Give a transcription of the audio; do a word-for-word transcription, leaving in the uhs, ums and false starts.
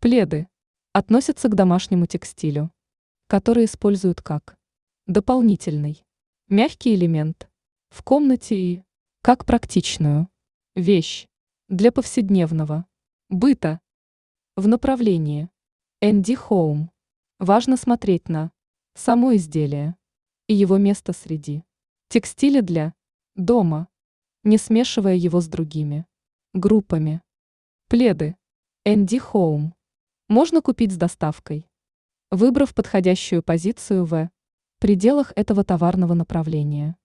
Пледы относятся к домашнему текстилю, который используют как дополнительный мягкий элемент в комнате и как практичную вещь для повседневного быта. В направлении Энди Хоум важно смотреть на само изделие и его место среди текстиля для дома, не смешивая его с другими группами. Пледы Энди Хоум можно купить с доставкой, выбрав подходящую позицию в пределах этого товарного направления.